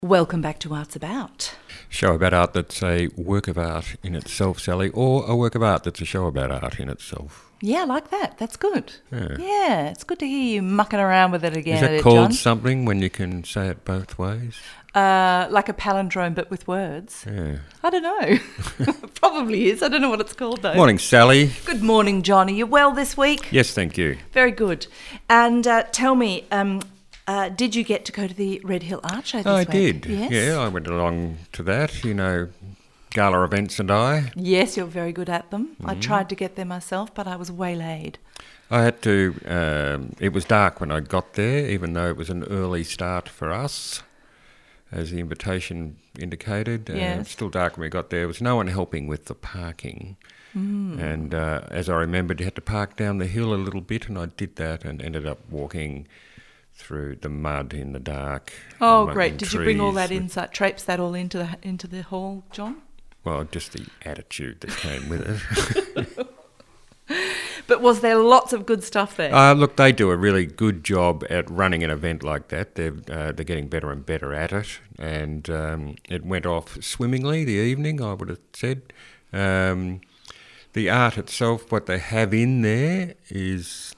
Welcome back to Arts About. Show about art that's a work of art in itself, Sally, or a work of art that's a show about art in itself. Yeah, I like that. That's good. Yeah. It's good to hear you mucking around with it again. Is that John? called something when you can say it both ways? Like a palindrome but with words? Yeah. I don't know. Probably is. I don't know what it's called though. Morning, Sally. Good morning, John. Are you well this week? Yes, thank you. Very good. And tell me, did you get to go to the Red Hill Art Show this I week? did. Yes? Yeah, I went along to that, gala events and I. Yes, you're very good at them. I tried to get there myself, but I was waylaid. I had to, it was dark when I got there, even though it was an early start for us, as the invitation indicated. Yes. It's still dark when we got there. There was no one helping with the parking. And as I remembered, you had to park down the hill a little bit, and I did that and ended up walking through the mud in the dark. Oh, among great. Did you bring all trees that with- inside, traipse that all into the hall, John? Well, just the attitude that came with it. But was there lots of good stuff there? Look, they do a really good job at running an event like that. They're getting better and better at it, and it went off swimmingly the evening, I would have said. The art itself, what they have in there is,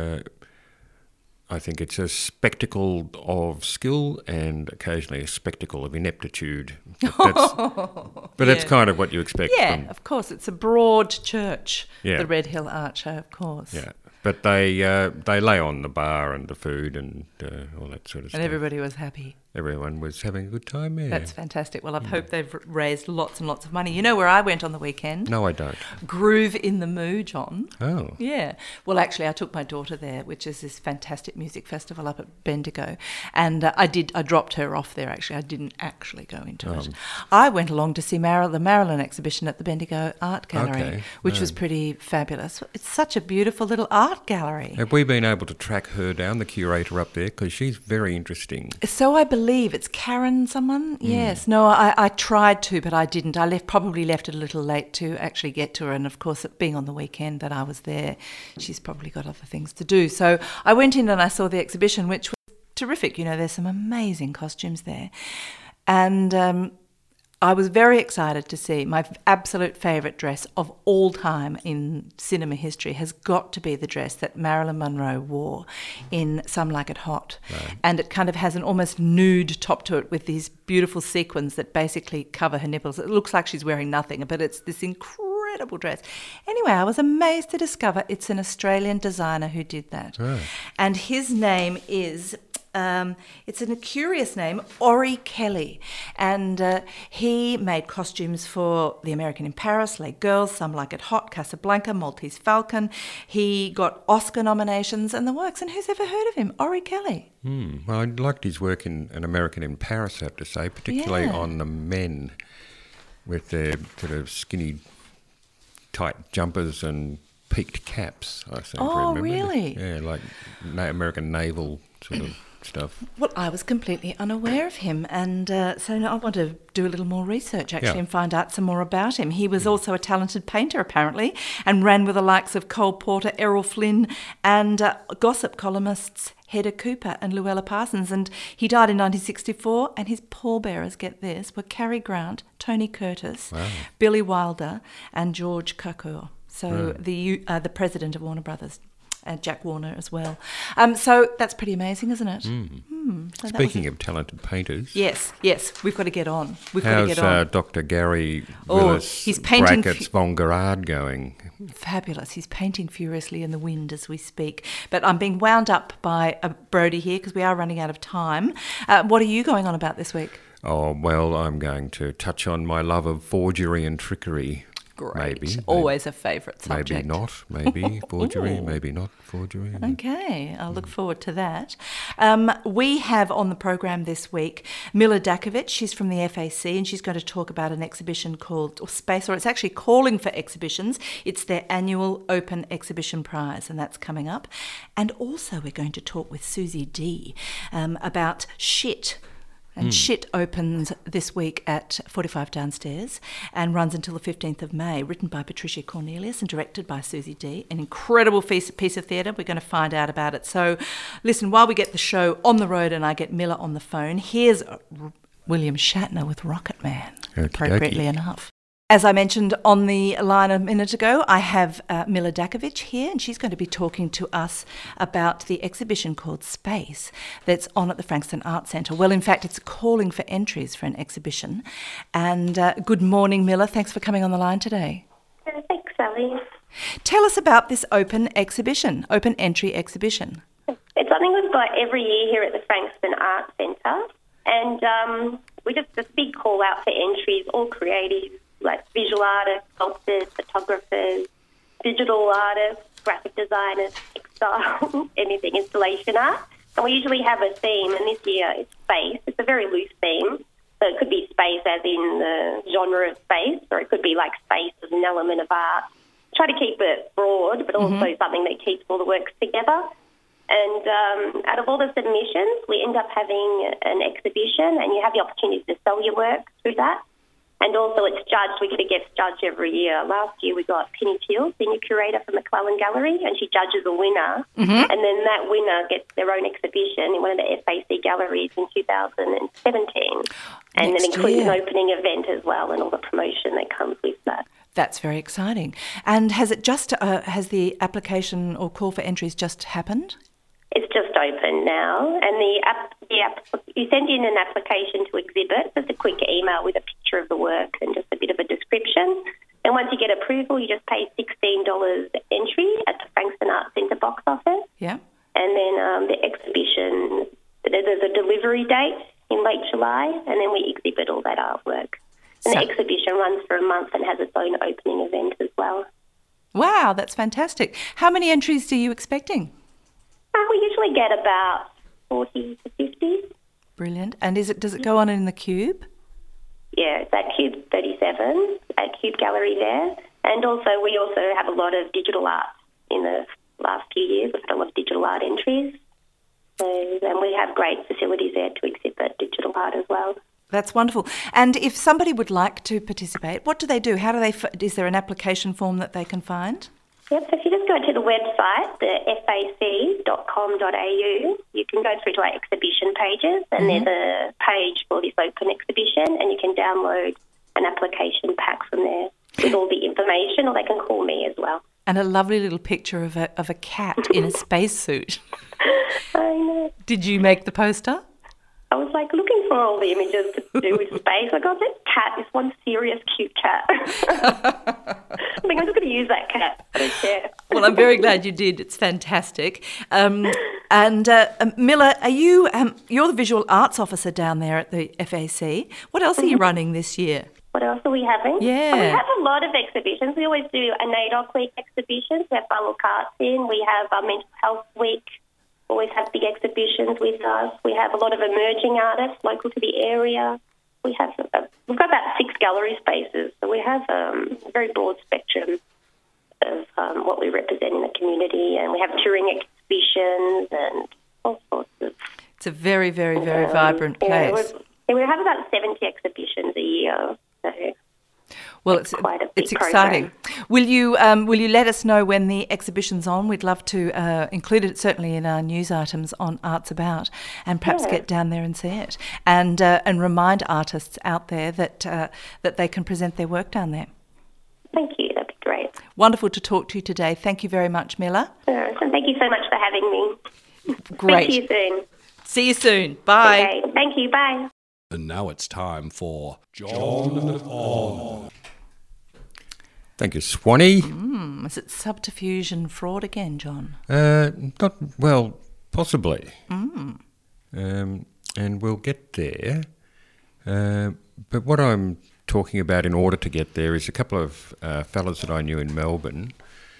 I think it's a spectacle of skill and occasionally a spectacle of ineptitude. But that's kind of what you expect Yeah, from... of course. It's a broad church, Yeah. the Red Hill Art Show, of course. Yeah, but they lay on the bar and the food and all that sort of stuff. And everybody was happy. Everyone was having a good time, yeah. That's fantastic. Well, I hope they've raised lots and lots of money. You know where I went on the weekend? No, I don't. Groove in the Moo, John. Oh. Yeah. Well, actually, I took my daughter there, which is this fantastic music festival up at Bendigo. And I dropped her off there, actually. I didn't actually go into it. I went along to see the Marilyn exhibition at the Bendigo Art Gallery, Okay. which was pretty fabulous. It's such a beautiful little art gallery. Have we been able to track her down, the curator up there? Because she's very interesting. So I believe it's Karen someone. Yes. No, I tried to, but I didn't. I probably left it a little late to actually get to her. And of course, it being on the weekend that I was there, she's probably got other things to do. So I went in and I saw the exhibition, which was terrific. There's some amazing costumes there. And I was very excited to see my absolute favourite dress of all time in cinema history has got to be the dress that Marilyn Monroe wore in Some Like It Hot. Right. And it kind of has an almost nude top to it with these beautiful sequins that basically cover her nipples. It looks like she's wearing nothing, but it's this incredible dress. Anyway, I was amazed to discover it's an Australian designer who did that. Right. And his name is... it's a curious name, Ori Kelly, and he made costumes for The American in Paris, Les Girls, Some Like It Hot, Casablanca, Maltese Falcon. He got Oscar nominations and the works, and who's ever heard of him? Ori Kelly. Well, I liked his work in An American in Paris, I have to say, particularly on the men with their sort of skinny, tight jumpers and peaked caps, I seem to remember. Oh, really? Yeah, like American naval sort of stuff. Well, I was completely unaware of him, and so now I want to do a little more research actually and find out some more about him. He was also a talented painter apparently, and ran with the likes of Cole Porter, Errol Flynn, and gossip columnists Hedda Cooper and Luella Parsons. And he died in 1964, and his pallbearers, get this, were Cary Grant, Tony Curtis, Billy Wilder, and George Cukor. So the president of Warner Brothers. Jack Warner as well. So that's pretty amazing, isn't it? So Speaking of talented painters... Yes, we've got to get on. How's Dr. Gary Willis, he's painting brackets Von Gerard going? Fabulous. He's painting furiously in the wind as we speak. But I'm being wound up by Brodie here because we are running out of time. What are you going on about this week? Oh, well, I'm going to touch on my love of forgery and trickery. Great. Maybe. Always a favourite subject. Maybe not. Maybe forgery. Maybe not forgery. Okay. I'll look forward to that. We have on the program this week Mila Dakovic. She's from the FAC and she's going to talk about an exhibition called Space, or it's actually calling for exhibitions. It's their annual Open Exhibition Prize, and that's coming up. And also we're going to talk with Susie D about Shit. And Shit opens this week at 45 Downstairs and runs until the 15th of May, written by Patricia Cornelius and directed by Susie D. An incredible piece of theatre. We're going to find out about it. So listen, while we get the show on the road and I get Miller on the phone, here's William Shatner with Rocket Man, Okey-dokey. appropriately enough. As I mentioned on the line a minute ago, I have Mila Dakovic here, and she's going to be talking to us about the exhibition called Space that's on at the Frankston Arts Centre. Well, in fact, it's calling for entries for an exhibition. And good morning, Mila. Thanks for coming on the line today. Thanks, Sally. Tell us about this open entry exhibition. It's something we've got every year here at the Frankston Arts Centre, and we just a big call out for entries, all creative, like visual artists, sculptors, photographers, digital artists, graphic designers, textile, anything, installation art. And we usually have a theme, and this year it's space. It's a very loose theme. So it could be space as in the genre of space, or it could be like space as an element of art. Try to keep it broad, but also something that keeps all the works together. And out of all the submissions, we end up having an exhibition, and you have the opportunity to sell your work through that. And also it's judged. We get a guest judge every year. Last year we got Penny Teal, senior curator from McClellan Gallery, and she judges a winner. And then that winner gets their own exhibition in one of the FAC galleries in 2017. And then includes an opening event as well and all the promotion that comes with that. That's very exciting. And has has the application or call for entries just happened? It's just open now, and you send in an application to exhibit, just a quick email with a picture of the work and just a bit of a description. And once you get approval, you just pay $16 entry at the Frankston Arts Centre box office. Yeah. And then the exhibition, there's a delivery date in late July, and then we exhibit all that artwork. And the exhibition runs for a month and has its own opening event as well. Wow, that's fantastic. How many entries are you expecting? We usually get about 40 to 50. Brilliant. And does it go on in the Cube? Yeah, it's at Cube 37, at Cube Gallery there. And we also have a lot of digital art in the last few years. We've had a lot of digital art entries. And we have great facilities there to exhibit digital art as well. That's wonderful. And if somebody would like to participate, what do they do? Is there an application form that they can find? Yep, so if you just go to the website, the fac.com.au, you can go through to our exhibition pages, and there's a page for this open exhibition, and you can download an application pack from there with all the information, or they can call me as well. And a lovely little picture of a cat in a spacesuit. I know. Did you make the poster? I was looking for all the images to do with space. I got this cat, this one serious cute cat. I think I'm just going to use that cat. I don't care. Well, I'm very glad you did. It's fantastic. Mila, you're the visual arts officer down there at the FAC. What else are you running this year? What else are we having? Yeah. We have a lot of exhibitions. We always do a NAIDOC week exhibitions. We have Balook Arts in. We have our Mental Health Week. Always have big exhibitions with us. We have a lot of emerging artists local to the area. We've got about 6 gallery spaces, so we have a very broad spectrum of what we represent in the community, and we have touring exhibitions and all sorts of... It's a very, very, very vibrant place. We have about 70 exhibitions a year, so... Well, it's exciting. Will you let us know when the exhibition's on? We'd love to include it certainly in our news items on Arts About, and perhaps get down there and see it, and remind artists out there that they can present their work down there. Thank you. That'd be great. Wonderful to talk to you today. Thank you very much, Mila. And thank you so much for having me. Great. See you soon. See you soon. Bye. Okay. Thank you. Bye. And now it's time for John On. Thank you, Swanee. Is it subterfuge and fraud again, John? Possibly. And we'll get there. But what I'm talking about in order to get there is a couple of fellas that I knew in Melbourne.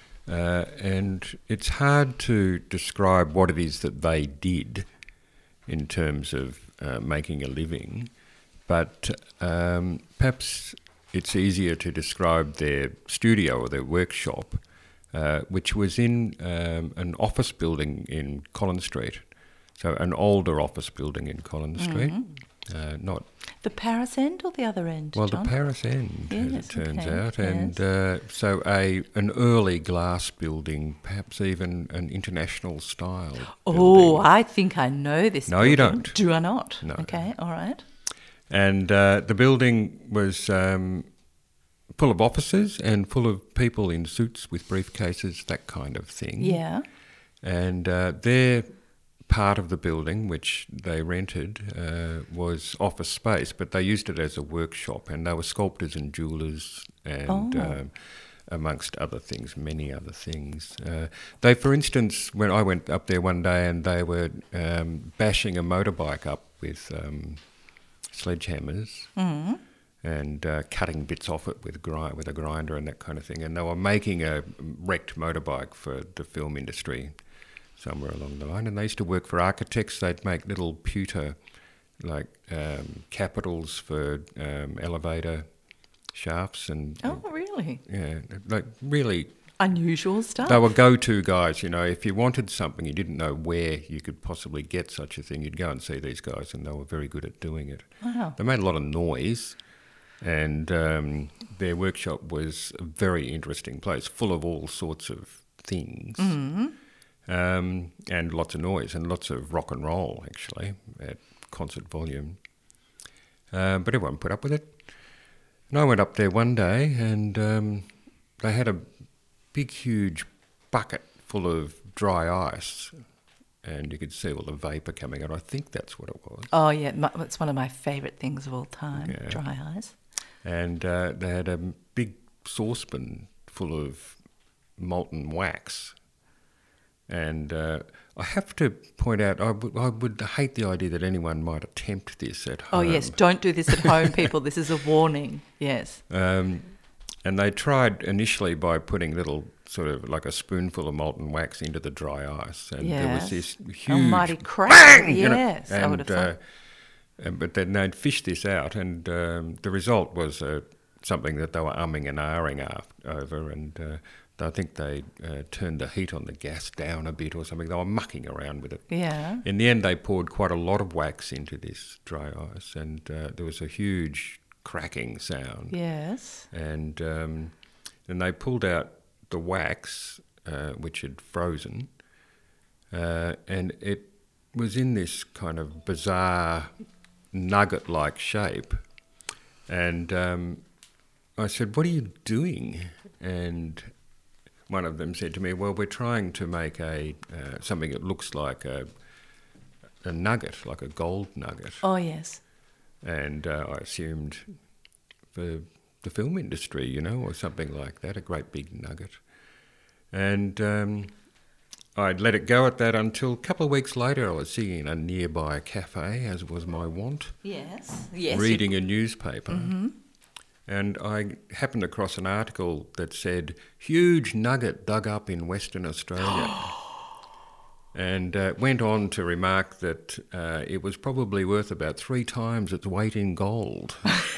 And it's hard to describe what it is that they did in terms of making a living. But perhaps it's easier to describe their studio or their workshop, which was in an office building in Collins Street. So an older office building in Collins Street. Not the Paris End or the other end, well, John? The Paris End, as it turns out. Yes. And so an early glass building, perhaps even an international style Oh, building. I think I know this No, building. you don't. Do I not? No. Okay, all right. And the building was full of officers and full of people in suits with briefcases, that kind of thing. Yeah. And their part of the building, which they rented, was office space, but they used it as a workshop, and they were sculptors and jewellers and amongst other things, many other things. They, for instance, when I went up there one day and they were bashing a motorbike up with sledgehammers and cutting bits off it with a grinder and that kind of thing, and they were making a wrecked motorbike for the film industry somewhere along the line. And they used to work for architects. They'd make little pewter, like capitals for elevator shafts and... Oh, really? Yeah, like really... Unusual stuff. They were go-to guys, you know. If you wanted something, you didn't know where you could possibly get such a thing, you'd go and see these guys, and they were very good at doing it. Wow. They made a lot of noise, and their workshop was a very interesting place, full of all sorts of things. Mm-hmm. And lots of noise and lots of rock and roll, actually, at concert volume. But everyone put up with it. And I went up there one day and they had a big, huge bucket full of dry ice, and you could see all the vapour coming out. I think that's what it was. Oh, yeah. It's one of my favourite things of all time, Yeah. dry ice. And they had a big saucepan full of molten wax. And I have to point out, I would hate the idea that anyone might attempt this at home. Oh, yes. Don't do this at home, people. This is a warning. Yes. And they tried initially by putting little sort of like a spoonful of molten wax into the dry ice. And there was this huge... Almighty crack. Bang! You know, Yes, I would have thought. But then they'd fished this out, and the result was something that they were umming and ahhing over, and I think they turned the heat on the gas down a bit or something. They were mucking around with it. Yeah. In the end, they poured quite a lot of wax into this dry ice, and there was a huge cracking sound. Yes. And then they pulled out the wax, which had frozen, and it was in this kind of bizarre nugget-like shape. And I said, "What are you doing?" And one of them said to me, "Well, we're trying to make something that looks like a nugget, like a gold nugget." Oh, yes. And I assumed for the film industry, you know, or something like that, a great big nugget. And I'd let it go at that until a couple of weeks later I was sitting in a nearby cafe, as was my wont, Yes. Yes. reading a newspaper. Mm-hmm. And I happened across an article that said, "Huge nugget dug up in Western Australia." And went on to remark that it was probably worth about 3 times its weight in gold.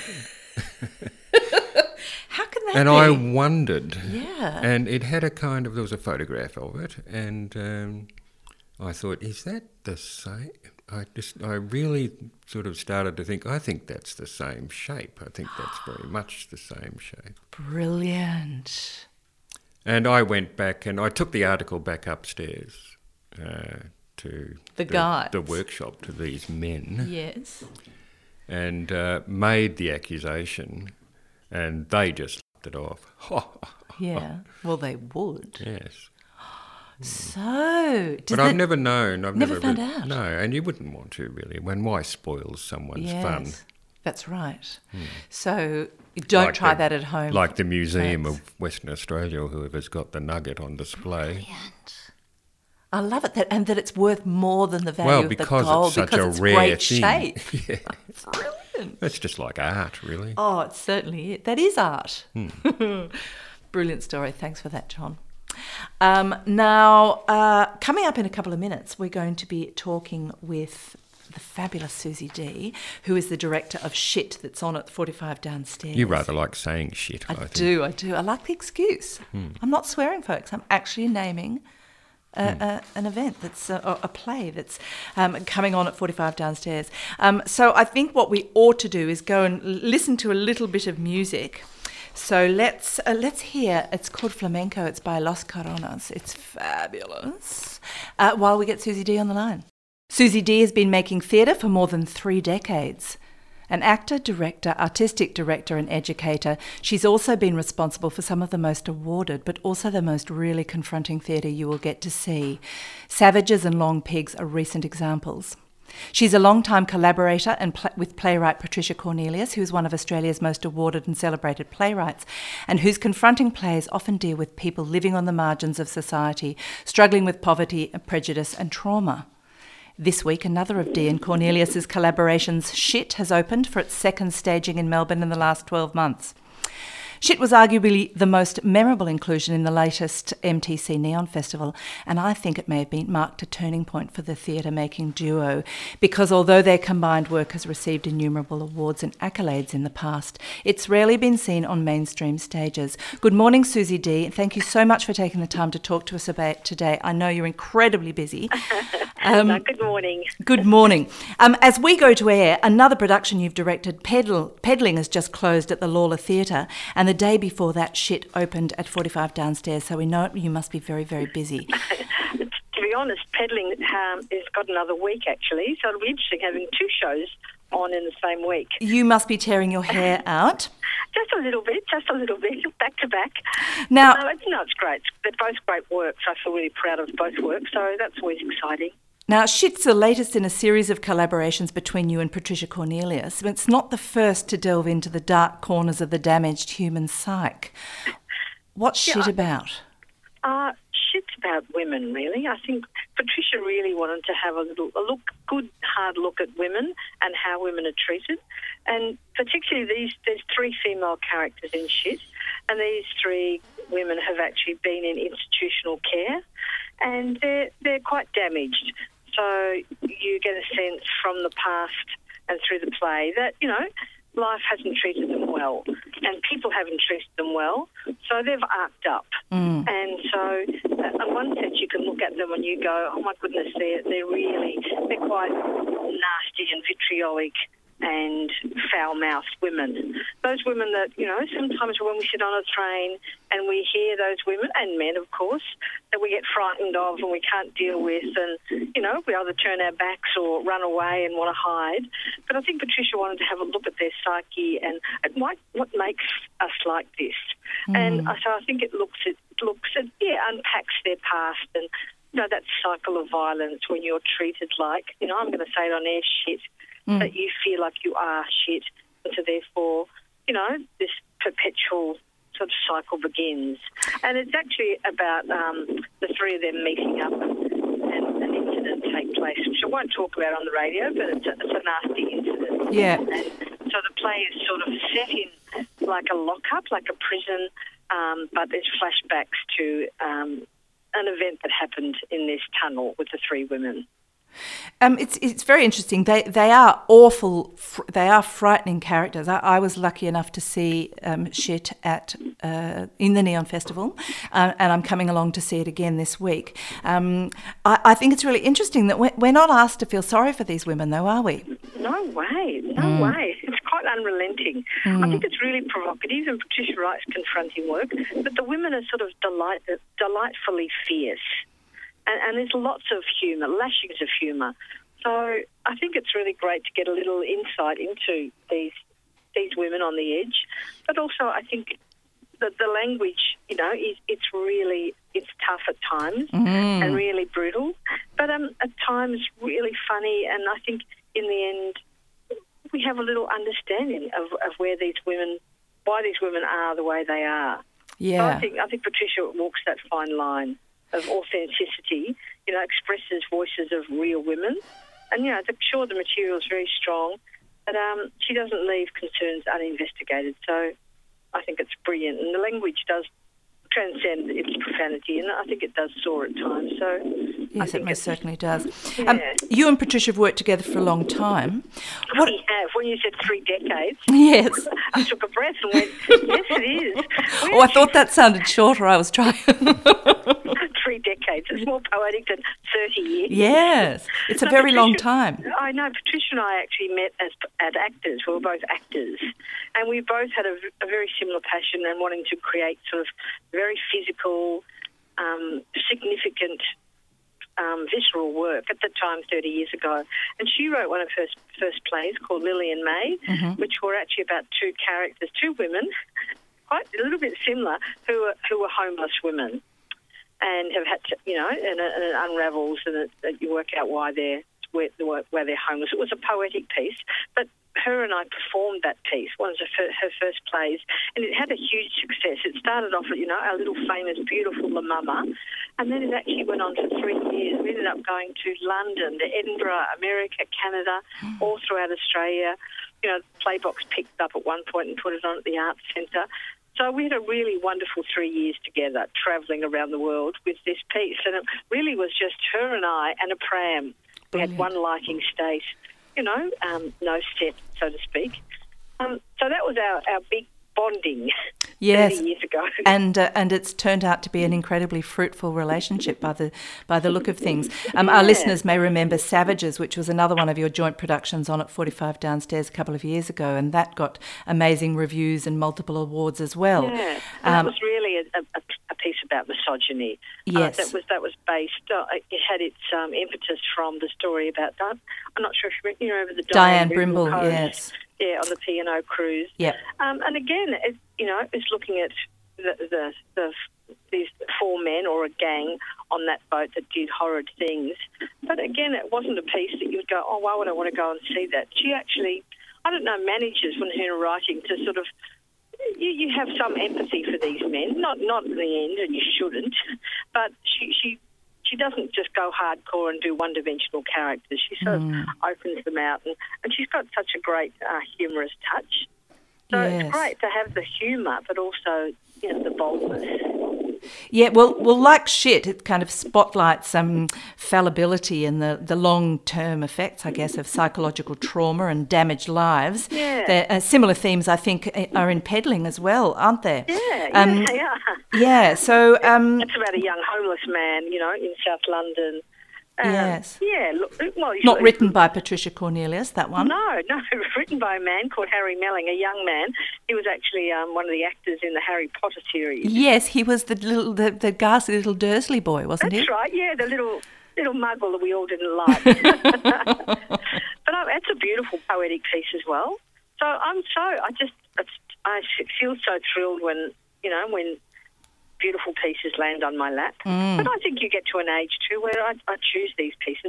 How can that And be? I wondered. Yeah. And it had there was a photograph of it, and I thought, is that the same? I really sort of started to think, I think that's the same shape. I think that's very much the same shape. Brilliant. And I went back and I took the article back upstairs to the workshop, to these men. Yes. And made the accusation, and they just laughed it off. Yeah. Well, they would. Yes. So, But I've never known. I've never found out? No, and you wouldn't want to, really. Why spoils someone's fun? That's right. So don't try that at home. Like the Museum of Western Australia, or whoever's got the nugget on display. Brilliant. I love it, and that it's worth more than the value of the gold it's such because a it's rare great thing. shape. Yeah. Brilliant. It's just like art, really. Oh, it's certainly it. That is art. Brilliant story. Thanks for that, John. Now, coming up in a couple of minutes, we're going to be talking with the fabulous Susie D, who is the director of Shit that's on at 45 Downstairs. You rather like saying shit, I think. I do. I like the excuse. I'm not swearing, folks. I'm actually naming an event that's a play that's coming on at 45 Downstairs. So I think what we ought to do is go and listen to a little bit of music. So let's hear. It's called Flamenco. It's by Los Coronas. It's fabulous. While we get Susie D on the line. Susie D has been making theatre for more than 3 decades. An actor, director, artistic director and educator, she's also been responsible for some of the most awarded but also the most really confronting theatre you will get to see. Savages and Long Pigs are recent examples. She's a long-time collaborator with playwright Patricia Cornelius, who is one of Australia's most awarded and celebrated playwrights, and whose confronting plays often deal with people living on the margins of society, struggling with poverty, prejudice and trauma. This week, another of Dee and Cornelius's collaborations, Shit, has opened for its second staging in Melbourne in the last 12 months. Shit was arguably the most memorable inclusion in the latest MTC Neon Festival, and I think it may have marked a turning point for the theatre-making duo, because although their combined work has received innumerable awards and accolades in the past, it's rarely been seen on mainstream stages. Good morning, Susie Dee. Thank you so much for taking the time to talk to us about it today. I know you're incredibly busy. Good morning. Good morning. As we go to air, another production you've directed, Peddling, has just closed at the Lawler Theatre, and the day before that, Shit opened at 45 Downstairs, so we know you must be very, very busy. To be honest, Peddling has got another week, actually, so it'll be interesting having two shows on in the same week. You must be tearing your hair out. Just a little bit, back to back. Now, it's great. They're both great works. I feel really proud of both works, so that's always exciting. Now, Shit's the latest in a series of collaborations between you and Patricia Cornelius, but it's not the first to delve into the dark corners of the damaged human psyche. What's Shit about? Shit's about women, really. I think Patricia really wanted to have a good, hard look at women and how women are treated. And particularly there's three female characters in Shit, and these three women have actually been in institutional care, and they're quite damaged. So you get a sense from the past and through the play that, life hasn't treated them well and people haven't treated them well, so they've arced up. And so in one sense you can look at them and you go, oh my goodness, they're quite nasty and vitriolic and foul-mouthed women. Those women that, sometimes when we sit on a train and we hear those women, and men, of course, that we get frightened of and we can't deal with, and, we either turn our backs or run away and want to hide. But I think Patricia wanted to have a look at their psyche and at what makes us like this. And so I think it unpacks their past and, that cycle of violence when you're treated like, I'm going to say it on air, shit, that you feel like you are shit. And so therefore, this perpetual sort of cycle begins. And it's actually about the three of them meeting up and an incident take place, which I won't talk about on the radio, but it's a nasty incident. Yeah. And so the play is sort of set in like a lockup, like a prison, but there's flashbacks to an event that happened in this tunnel with the three women. It's very interesting. They are awful. They are frightening characters. I was lucky enough to see Shit in the Neon Festival, and I'm coming along to see it again this week. I think it's really interesting that we're not asked to feel sorry for these women, though, are we? No way. It's quite unrelenting. I think it's really provocative, and Patricia writes confronting work, but the women are sort of delightfully fierce. And there's lots of humour, lashings of humour. So I think it's really great to get a little insight into these women on the edge. But also I think that the language, it's tough at times and really brutal, but at times really funny. And I think in the end we have a little understanding of why these women are the way they are. Yeah. So I think Patricia walks that fine line of authenticity, expresses voices of real women. And, sure, the material is very strong, but she doesn't leave concerns uninvestigated. So I think it's brilliant. And the language does transcend its profanity, and I think it does soar at times. So yes, it most certainly does. Yeah. You and Patricia have worked together for a long time. We have. When you said 3 decades, yes, I took a breath and went, yes, it is. I thought that sounded shorter. I was trying. 3 decades. It's more poetic than 30 years. Yes, it's a very long time. I know. Patricia and I actually met as actors. We were both actors. And we both had a very similar passion and wanting to create sort of very physical, significant visceral work at the time 30 years ago. And she wrote one of her first plays called Lily and May, which were actually about two characters, two women, quite a little bit similar, who were homeless women and have had to, and it unravels and you work out why they're homeless. It was a poetic piece, but her and I performed that piece, one of her first plays, and it had a huge success. It started off at, our little famous, beautiful La Mama, and then it actually went on for 3 years. We ended up going to London, to Edinburgh, America, Canada, all throughout Australia. Playbox picked up at one point and put it on at the Arts Centre. So we had a really wonderful 3 years together, travelling around the world with this piece, and it really was just her and I and a pram. We had one lighting state, no set, so to speak. So that was our big bonding 30 years ago. And it's turned out to be an incredibly fruitful relationship by the look of things. Our listeners may remember Savages, which was another one of your joint productions on at 45 Downstairs a couple of years ago, and that got amazing reviews and multiple awards as well. Yeah, that was really a piece about misogyny. Yes. That was based, it had its impetus from the story about, I'm not sure if you remember the Diane Brimble, yes. Yeah, on the P&O cruise. Yeah. And again, it's looking at these 4 men or a gang on that boat that did horrid things. But again, it wasn't a piece that you would go, oh, why would I want to go and see that? She actually, manages when her writing to sort of, you have some empathy for these men, not in the end, and you shouldn't, but she doesn't just go hardcore and do one-dimensional characters. She sort of opens them out, and she's got such a great humorous touch. So it's great to have the humour, but also, the boldness. Yeah, well, like Shit, it kind of spotlights some fallibility and the long-term effects, I guess, of psychological trauma and damaged lives. Yeah. Similar themes, I think, are in Peddling as well, aren't there? Yeah, they are. Yeah, so... it's about a young homeless man, in South London. Yes. Yeah. Not written by Patricia Cornelius, that one. No, written by a man called Harry Melling, a young man. He was actually one of the actors in the Harry Potter series. Yes, he was the ghastly little Dursley boy, wasn't he? That's right. Yeah, the little muggle that we all didn't like. But that's a beautiful poetic piece as well. So I feel so thrilled when beautiful pieces land on my lap. But I think you get to an age too where I choose these pieces.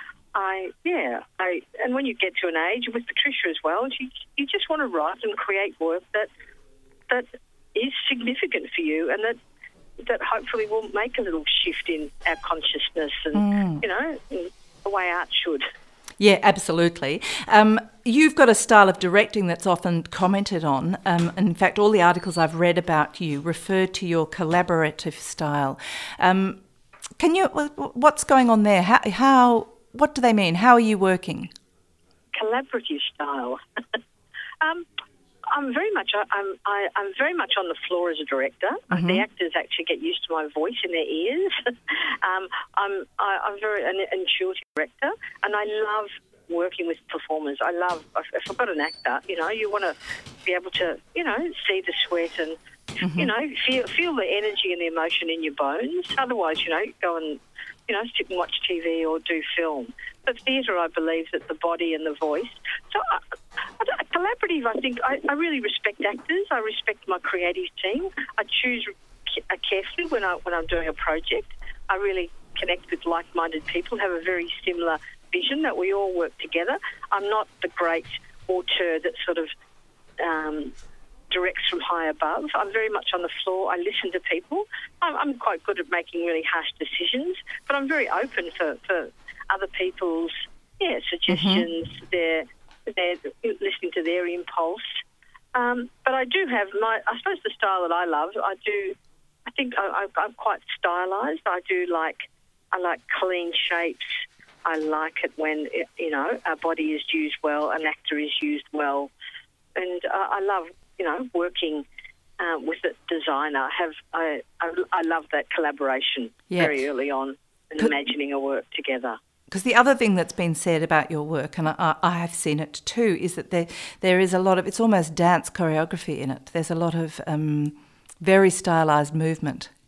And when you get to an age with Patricia as well, you just want to write and create work that is significant for you and that hopefully will make a little shift in our consciousness and the way art should. Yeah, absolutely. You've got a style of directing that's often commented on. In fact, all the articles I've read about you refer to your collaborative style. What's going on there? What do they mean? How are you working? Collaborative style. I'm very much on the floor as a director. The actors actually get used to my voice in their ears. I'm very an intuitive director, and I love working with performers. I love, if I've got an actor, you want to be able to, see the sweat and, feel the energy and the emotion in your bones. Otherwise, go and, sit and watch TV or do film. But theatre, I believe that the body and the voice. So collaborative, I think, I really respect actors. I respect my creative team. I choose carefully when I'm doing a project. I really connect with like-minded people, have a very similar vision that we all work together. I'm not the great auteur that sort of directs from high above. I'm very much on the floor. I listen to people. I'm quite good at making really harsh decisions, but I'm very open for other people's suggestions. They're listening to their impulse. But I do have I suppose the style that I love. I think I'm quite stylised. I like clean shapes. I like it when our body is used well, an actor is used well, and I love working with a designer. I love that collaboration very early on and imagining a work together. Because the other thing that's been said about your work, and I have seen it too, is that there is a lot of, it's almost dance choreography in it. There's a lot of very stylised movement.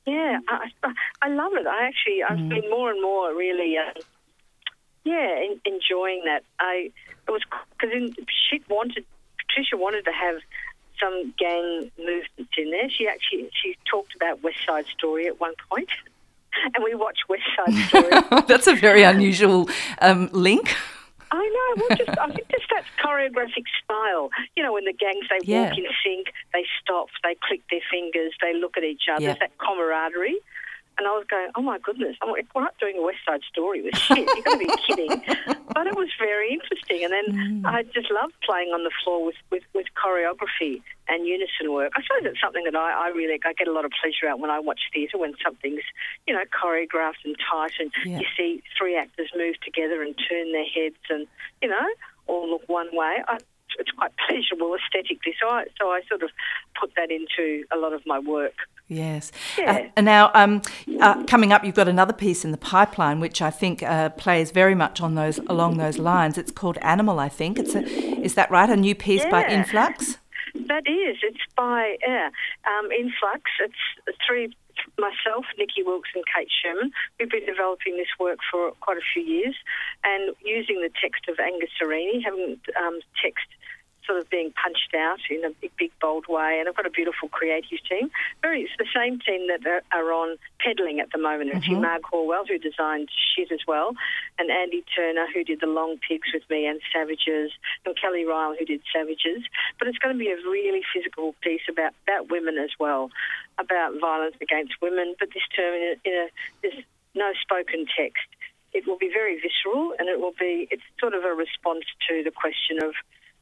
Yeah, I love it. I've been more and more really, enjoying that. It was because Patricia wanted to have some gang movements in there. She talked about West Side Story at one point, and we watched West Side Story. That's a very unusual link. I know. Well, I think just that choreographic style. You know, when the gangs, they walk in sync, they stop, they click their fingers, they look at each other. There's that camaraderie. And I was going, oh, my goodness, we're not doing a West Side Story with shit. You've got to be kidding. But it was very interesting. And then I just loved playing on the floor with choreography and unison work. I suppose it's something that I get a lot of pleasure out when I watch theatre, when something's, choreographed and tight, and you see three actors move together and turn their heads and, all look one way. It's quite pleasurable aesthetically. So I sort of put that into a lot of my work. Yes. Yeah. And now, coming up, you've got another piece in the pipeline, which I think plays very much along those lines. It's called Animal, I think. Is that right? A new piece by Influx? That is. It's by Influx. It's myself, Nikki Wilkes and Kate Sherman. We've been developing this work for quite a few years and using the text of Angus Serini, having text sort of being punched out in a big, bold way. And I've got a beautiful creative team. It's the same team that are on Peddling at the moment. It's Marg Horwell, who designed Shit as well, and Andy Turner, who did The Long Pigs with me, and Savages, and Kelly Ryle, who did Savages. But it's going to be a really physical piece about women as well, about violence against women, but this term there's no spoken text. It will be very visceral, and it's sort of a response to the question of,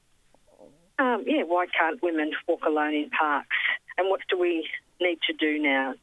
why can't women walk alone in parks? And what do we need to do now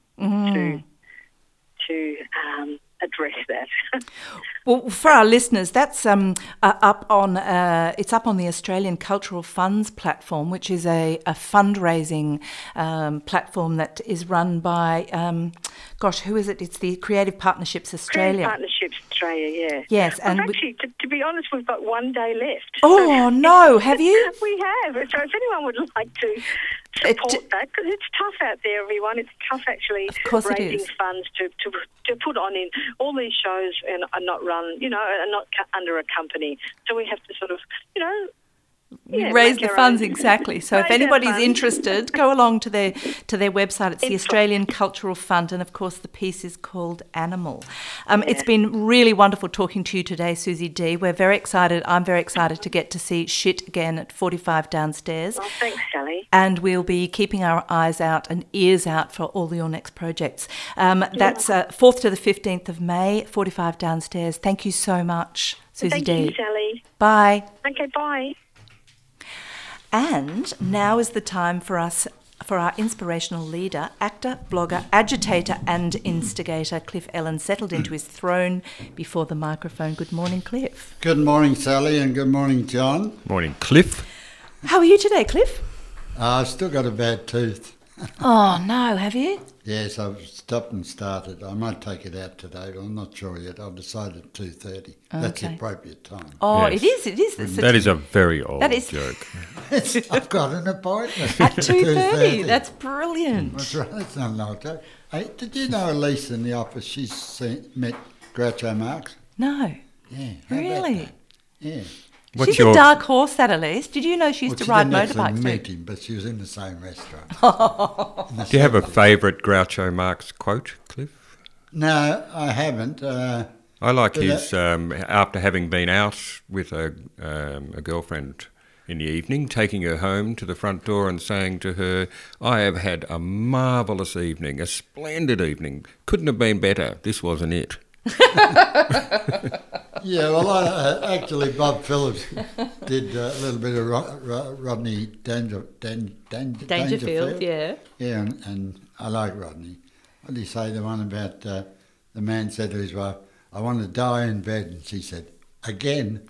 to address that? Well, for our listeners, that's up on the Australian Cultural Funds platform, which is a fundraising platform that is run by, who is it? It's the Creative Partnerships Australia. Creative Partnerships Australia, yeah. Yes, and actually, to be honest, we've got one day left. Oh no, have you? We have. So if anyone would like to support that, because it's tough out there, everyone. It's tough actually raising funds to put on in all these shows and are not run, are not under a company. So we have to sort of, raise the funds, exactly. So if anybody's interested, go along to their website. It's the Australian Cultural Fund, and of course the piece is called Animal. It's been really wonderful talking to you today, Susie D. We're very excited. I'm very excited to get to see Shit again at 45 Downstairs. Oh, thanks, Sally. And we'll be keeping our eyes out and ears out for all your next projects. That's 4th to the 15th of May, 45 Downstairs. Thank you so much, Susie D. Thank you, Sally. Bye. Okay, bye. And now is the time for our inspirational leader, actor, blogger, agitator and instigator, Cliff Ellen, settled into his throne before the microphone. Good morning, Cliff. Good morning, Sally, and good morning, John. Morning, Cliff. How are you today, Cliff? I've still got a bad tooth. Oh, no, have you? Yes, I've stopped and started. I might take it out today, but I'm not sure yet. I've decided 2:30. Okay. That's the appropriate time. Oh, yes. It is. That is a very old joke. I've got an appointment. At 2:30. That's brilliant. That's right. That's not like that. Hey, did you know Elise in the office, she's met Groucho Marx? No. Yeah. Really? Yeah. She's a dark horse, that Elise. Did you know she used to ride motorbikes? She didn't meet him, but she was in the same restaurant. Do you have a favourite Groucho Marx quote, Cliff? No, I haven't. I like his, after having been out with a girlfriend in the evening, taking her home to the front door and saying to her, "I have had a marvellous evening, a splendid evening. Couldn't have been better. This wasn't it." Yeah, well, actually, Bob Phillips did a little bit of Rodney Dangerfield. Yeah. Yeah, and I like Rodney. What did he say? The one about the man said to his wife, "I want to die in bed," and she said, "Again."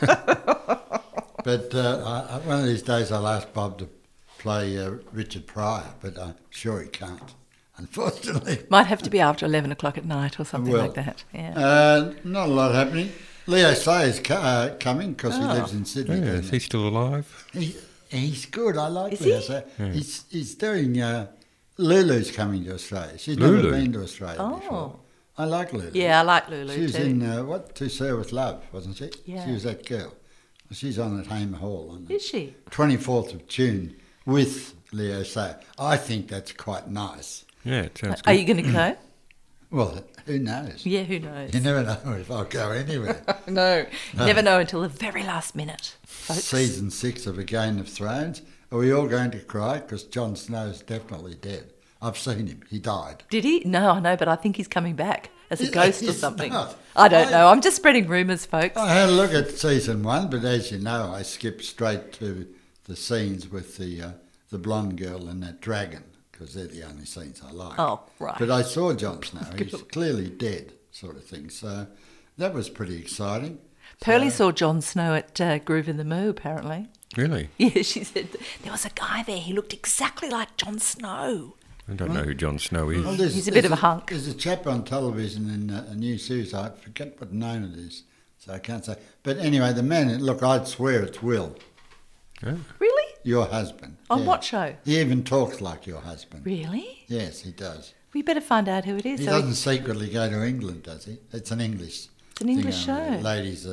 But one of these days I'll ask Bob to play Richard Pryor, but I'm sure he can't. Unfortunately. Might have to be after 11 o'clock at night or something like that. Yeah. Not a lot happening. Leo Sayer's coming because he lives in Sydney. Yeah, is he still alive? He's good. I like Leo Sayer. Yeah. He's doing Lulu's coming to Australia. She's Lulu? never been to Australia Oh. before. I like Lulu. Yeah, I like Lulu She was too. in, To Sir With Love, wasn't she? Yeah. She was that girl. She's on at Hamer Hall on the Is she? 24th of June with Leo Sayer. I think that's quite nice. Yeah, it sounds Are good. you going to go? Well, who knows? Yeah, who knows? You never know if I'll go anywhere. No, never know until the very last minute, folks. Season 6 of A Game of Thrones. Are we all going to cry? Because Jon Snow's definitely dead. I've seen him. He died. Did he? No, I know, but I think he's coming back as a ghost or He's something. not. I don't know. I'm just spreading rumours, folks. I had a look at season 1, but as you know, I skipped straight to the scenes with the blonde girl and that dragon, because they're the only scenes I like. Oh, right. But I saw Jon Snow. He's clearly dead, sort of thing. So that was pretty exciting. Pearlie saw Jon Snow at Groove in the Moo, apparently. Really? Yeah, she said there was a guy there. He looked exactly like Jon Snow. I don't know who Jon Snow is. Well, He's a bit of a hunk. There's a chap on television in a new series. I forget what name it is, so I can't say. But anyway, the man, look, I'd swear it's Will, Oh. Really? your husband. On Yeah. what show? He even talks like your husband. Really? Yes, he does. We better find out who it is. He So doesn't secretly go to England, does he? It's an English. It's an English thing, show. The lady's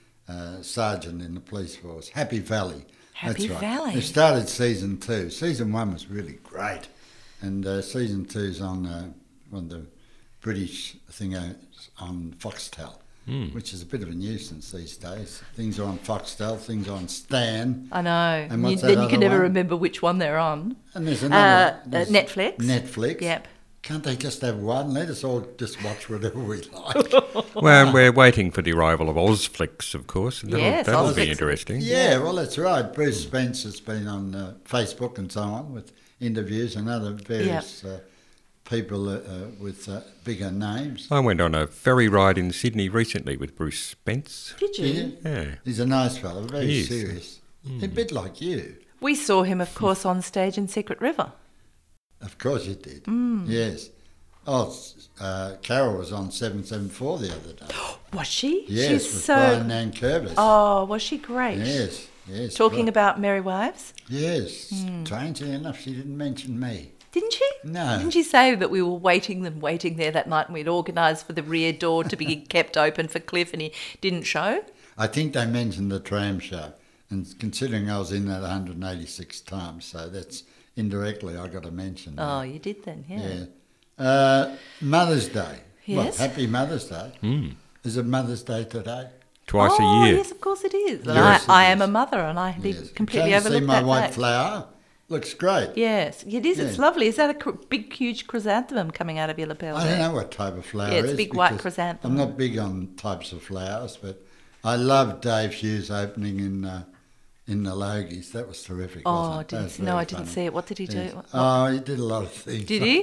a sergeant in the police force. Happy Valley. Happy That's right. Valley. They started season 2. Season 1 was really great, and season 2's on one of the British thing on Foxtel, which is a bit of a nuisance these days. Things are on Foxtel, things are on Stan. I know. And what's that Then you other can never one? remember which one they're on. And there's another there's Netflix. Netflix. Yep. Can't they just have one? Let us all just watch whatever we like. Well, and we're waiting for the arrival of Ozflix, of course. Yes, That'll be Ozflix. interesting. Yeah, well, that's right. Bruce Spence has been on Facebook and so on with interviews and other various people with bigger names. I went on a ferry ride in Sydney recently with Bruce Spence. Did you? Yeah. Yeah. He's a nice fellow, very He is. serious. A bit like you. We saw him, of course, on stage in Secret River. Of course you did. Yes. Oh, Carol was on 774 the other day. Was she? Yes, She's with so. Brian Nankervis. Oh, was she great? Yes, yes. Talking right. about Merry Wives, Yes. Strangely enough, she didn't mention me. didn't she? No. Didn't she say that we were waiting there that night and we'd organised for the rear door to be kept open for Cliff and he didn't show? I think they mentioned the tram show, and considering I was in that 186 times, so that's indirectly I got to mention that. Oh, you did then, yeah. Yeah. Mother's Day. Yes. Well, happy Mother's Day. Is it Mother's Day today? Twice Oh, a year. yes, of course it is. And Yes, I it am is. a mother and I Yes. completely Can you see overlooked my that white fact. flower? Looks great. Yes, it is. It's Yeah. lovely. Is that a big, huge chrysanthemum coming out of your lapel I don't there? know what type of flower Yeah, it's it is. big white because chrysanthemum. I'm not big on types of flowers, but I love Dave Hughes opening in the Logies. That was terrific. Oh, wasn't I it? That was didn't. No, very I didn't funny. see it. What did he do? Yes. What- Oh, he did a lot of things. Did he?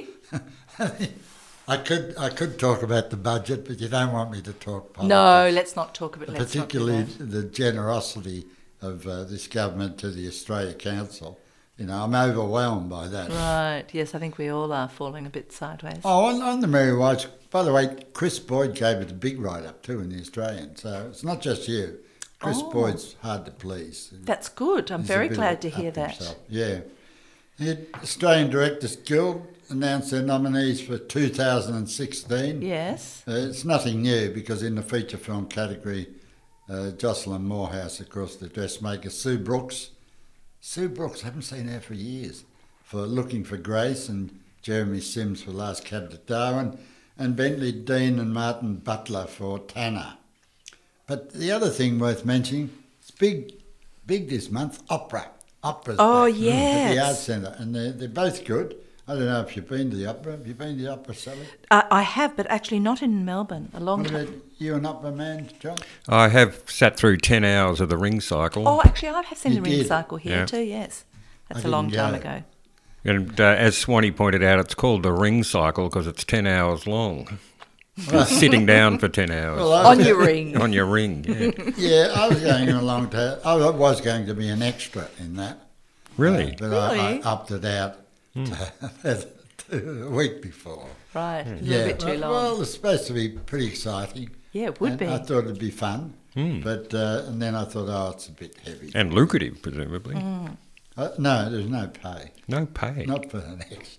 I could talk about the budget, but you don't want me to talk politics. No, let's not talk about. Let's not do Particularly that. the generosity of this government to the Australia Council. You know, I'm overwhelmed by that. Right. Yes, I think we all are falling a bit sideways. Oh, on the Merry Wives, by the way, Chris Boyd gave it a big write-up too in the Australian, so it's not just you. Chris Oh. Boyd's hard to please. That's good. I'm He's a very bit glad to up hear that. himself. Yeah. The Australian Directors Guild announced their nominees for 2016. Yes. It's nothing new because in the feature film category, Jocelyn Moorhouse, of course, the dressmaker, Sue Brooks, I haven't seen her for years, for Looking for Grace, and Jeremy Sims for Last Cab to Darwin, and Bentley Dean and Martin Butler for Tanner. But the other thing worth mentioning, it's big this month, opera. Opera's Oh, back At the yes. Arts Centre, and they're both good. I don't know if you've been to the opera. Have you been to the opera, Sally? I have, but actually not in Melbourne. A long What time. about you, an opera man, John? I have sat through 10 hours of the Ring Cycle. Oh, actually, I have seen You the Ring did? Cycle here Yeah. too. Yes, that's I a long didn't time go. ago. And as Swanee pointed out, it's called the Ring Cycle because it's 10 hours long. Sitting down for 10 hours. Well, I On was your go- ring. On your ring, yeah. Yeah, I was going along to. I was going to be an extra in that. Really? But I Really? opted out to a week before. Right, a little Yeah, bit too long. well, it's supposed to be pretty exciting. Yeah, it would and be. I thought it'd be fun, but and then I thought, oh, it's a bit heavy. And lucrative, presumably. No, there's no pay, No pay. not for an extra.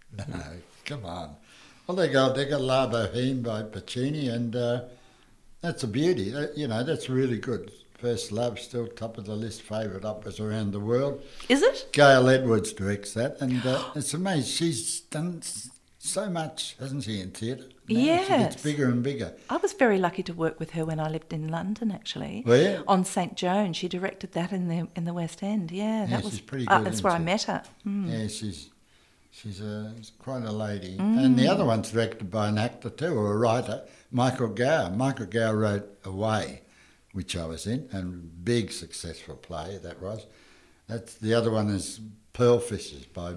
No, come on. Well, they got La Boheme by Puccini, and that's a beauty. That's really good. First Love, still top of the list, favourite operas around the world. Is it? Gail Edwards directs that, and it's amazing. She's done so much, hasn't she, in theatre? Yes. She gets bigger and bigger. I was very lucky to work with her when I lived in London, actually. Were you? On St Joan. She directed that in the West End. Yeah, that was she's pretty good. That's where I isn't she? met her. Mm. Yeah, she's quite a lady. And the other one's directed by an actor too, or a writer, Michael Gower. Michael Gower wrote Away, which I was in, and big successful play that was. The other one is Pearl Fishers by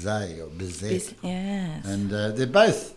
Bizet. Yes. And they're both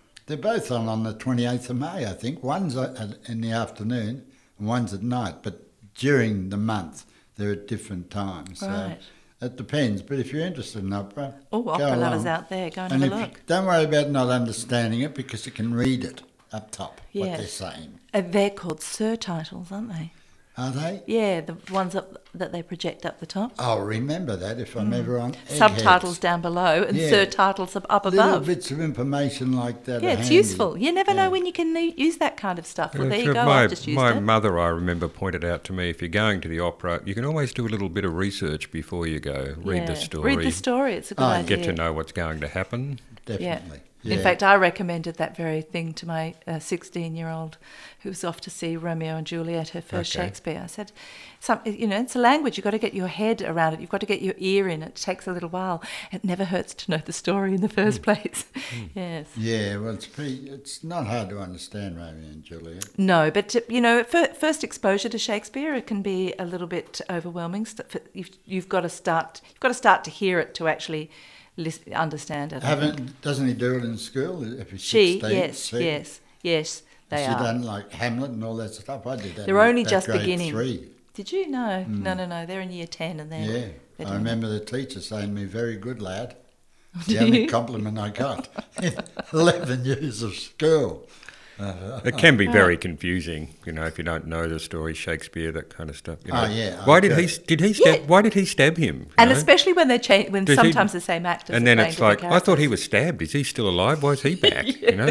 on the 28th of May, I think. One's in the afternoon and one's at night, but during the month they're at different times. Right. So it depends, but if you're interested in opera, Oh, go opera lovers along. out there, go and have a look. Don't worry about not understanding it, because you can read it up top, what Yes. they're saying. They're called surtitles, aren't they? Are they? Yeah, the ones that they project up the top. I'll remember that if I'm ever on Eggheads. Subtitles down below and Yeah. surtitles up Little above. bits of information like that Yeah, are it's handy. useful. You never know when you can use that kind of stuff. Well, there you go. My I've just used my it. mother, I remember, pointed out to me, if you're going to the opera, you can always do a little bit of research before you go. Read the Yeah. story. Read the story. It's a good Oh, idea. Get to know what's going to happen. Definitely. In fact, I recommended that very thing to my 16-year-old who was off to see Romeo and Juliet, her first Okay. Shakespeare. I said, it's a language. You've got to get your head around it. You've got to get your ear in. It takes a little while. It never hurts to know the story in the first place. Yes. Yeah, well, it's not hard to understand Romeo and Juliet. No, but first exposure to Shakespeare, it can be a little bit overwhelming. You've got to start to hear it to actually understand it. Doesn't he do it in school? If he's She, 16? yes, they She are. done like Hamlet and all that stuff. I did that. They're only at just grade beginning. 3. Did you? No, no. They're in year 10 and Yeah, they're I doing remember the teacher saying to me, "Very good, lad." The only compliment I got in 11 years of school. It can be very confusing, if you don't know the story, Shakespeare, that kind of stuff. Oh, yeah, Why okay. did he stab? Yeah. Why did he stab him? you And know? especially when they change, when Does he- sometimes the same actors. And are then playing it's like, different I thought he characters. was stabbed. Is he still alive? Why is he back?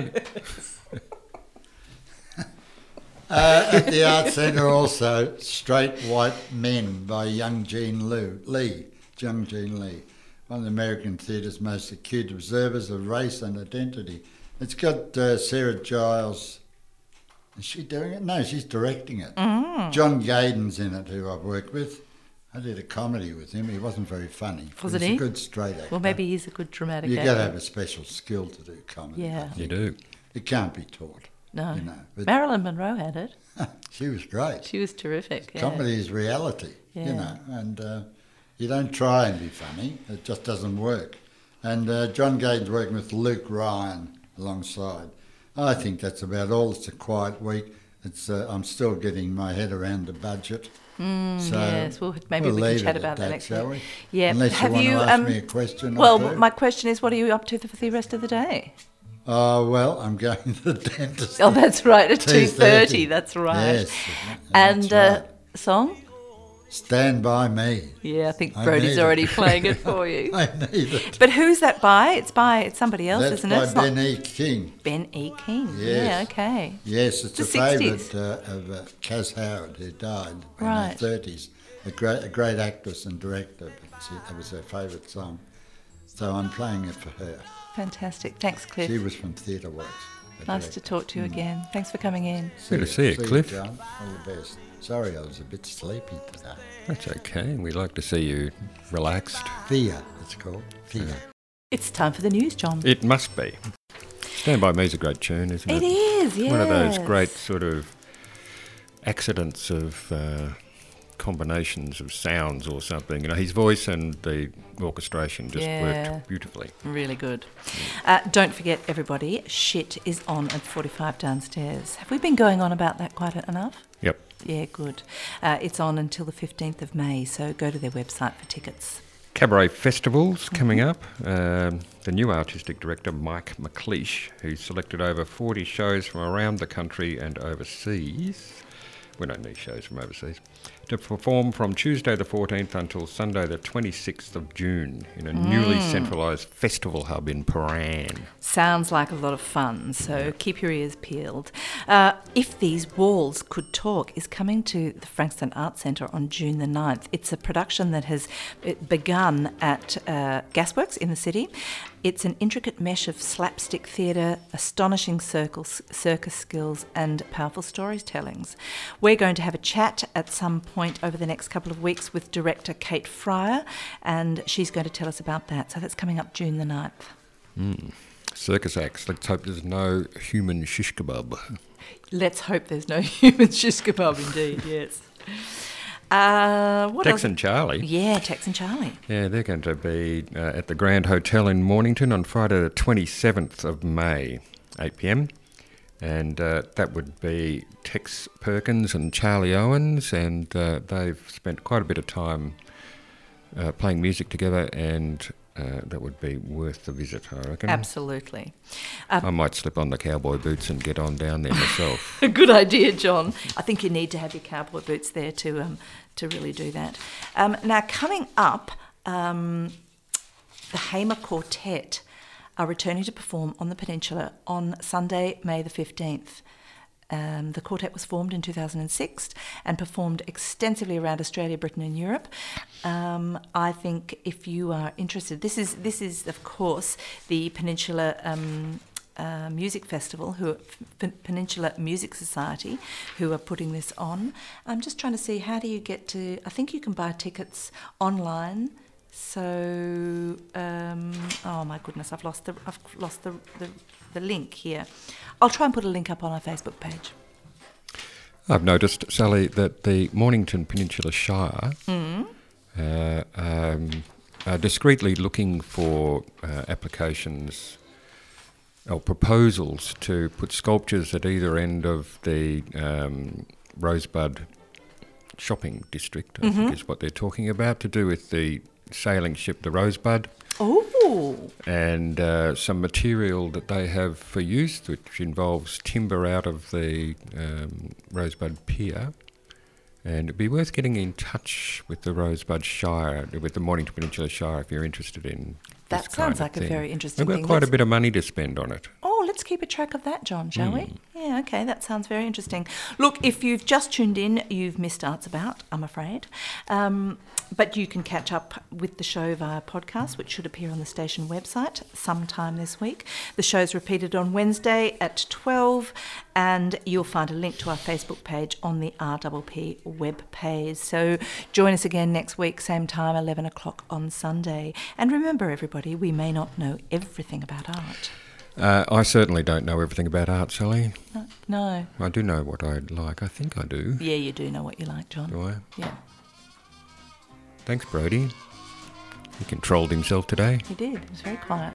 At the Art Centre also, Straight White Men by Young Jean Lee, one of the American theatre's most acute observers of race and identity. It's got Sarah Giles. Is she doing it? No, she's directing it. John Gayden's in it, who I've worked with. I did a comedy with him. He wasn't very funny. Wasn't He's he? a good straight actor. Well, maybe he's a good dramatic You've actor. got to have a special skill to do comedy. Yeah. You do. It can't be taught. No. But Marilyn Monroe had it. she was great. She was terrific. Yeah. Comedy is reality, Yeah. and you don't try and be funny. It just doesn't work. And John Gayden's working with Luke Ryan alongside. I think that's about all. It's a quiet week. I'm still getting my head around the budget. Yes, well, maybe we'll we can leave chat it about at that next shall week. we? Yeah. Unless Have you you want to ask me a question. Well, or two. my question is, what are you up to for the rest of the day? Well, I'm going to the dentist. Oh, that's right, at 2:30. 2:30. That's right. Yes. And that's right. song? Stand By Me. Yeah, I think I Brodie's need it. already playing it for you. I need it. But who's that by? It's somebody else, That's isn't it? by It's not Ben E. King. Ben E. King. Yes. Yeah, okay. Yes, it's The a 60s. favourite of Kaz Howard, who died Right. in her 30s. A great actress and director, but that was her favourite song. So I'm playing it for her. Fantastic. Thanks, Cliff. She was from Theatre Works. the Nice to director. talk to you again. Thanks for coming in. Good to see you, Cliff. John. All the best. Sorry, I was a bit sleepy today. That's okay. We like to see you relaxed. Thea, it's called. Thea. It's time for the news, John. It must be. Stand By Me's a great tune, isn't it? It is, yes. One of those great sort of accidents of combinations of sounds or something. His voice and the orchestration just worked beautifully. Really good. Don't forget, everybody, Shit is on at 45 downstairs. Have we been going on about that quite enough? Yep. Yeah, good. It's on until the 15th of May, so go to their website for tickets. Cabaret Festival's coming up. The new artistic director, Mike McLeish, who's selected over 40 shows from around the country and overseas, we don't need shows from overseas, to perform from Tuesday the 14th until Sunday the 26th of June in a newly centralised festival hub in Paran. Sounds like a lot of fun, so keep your ears peeled. If These Walls Could Talk is coming to the Frankston Arts Centre on June the 9th. It's a production that has begun at Gasworks in the city. It's an intricate mesh of slapstick theatre, astonishing circus skills and powerful storytellings. We're going to have a chat at some point over the next couple of weeks with director Kate Fryer, and she's going to tell us about that. So that's coming up June the 9th. Circus acts. Let's hope there's no human shish kebab. Let's hope there's no human shish kebab indeed, yes. What Tex else? and Charlie. Yeah, Tex and Charlie. Yeah, they're going to be at the Grand Hotel in Mornington on Friday the 27th of May, 8 p.m. And that would be Tex Perkins and Charlie Owens, and they've spent quite a bit of time playing music together, and that would be worth the visit, I reckon. Absolutely. I might slip on the cowboy boots and get on down there myself. Good idea, John. I think you need to have your cowboy boots there to really do that. Now, coming up, the Hamer Quartet are returning to perform on the Peninsula on Sunday, May the 15th. The quartet was formed in 2006 and performed extensively around Australia, Britain and Europe. I think if you are interested, this is of course the Peninsula Music Festival, Peninsula Music Society, who are putting this on. I'm just trying to see, how do you get to, I think you can buy tickets online. So, oh my goodness, I've lost the link here. I'll try and put a link up on our Facebook page. I've noticed, Sally, that the Mornington Peninsula Shire are discreetly looking for applications or proposals to put sculptures at either end of the Rosebud shopping district, I think is what they're talking about, to do with the sailing ship, the Rosebud. Oh! And some material that they have for use, which involves timber out of the Rosebud Pier. And it'd be worth getting in touch with the Rosebud Shire, with the Mornington Peninsula Shire, if you're interested in That sounds like a very interesting thing. thing. They've got quite a bit of money to spend on it. Oh, let's keep a track of that, John, shall we? Yeah, okay, that sounds very interesting. Look, if you've just tuned in, you've missed Arts About, I'm afraid. But you can catch up with the show via podcast, which should appear on the station website sometime this week. The show's repeated on Wednesday at 12, and you'll find a link to our Facebook page on the RPP web page. So join us again next week, same time, 11 o'clock on Sunday. And remember, everybody, we may not know everything about art. I certainly don't know everything about art, Sally. No. I do know what I like. I think I do. Yeah, you do know what you like, John. Do I? Yeah. Thanks, Brody. He controlled himself today. He did. It was very quiet.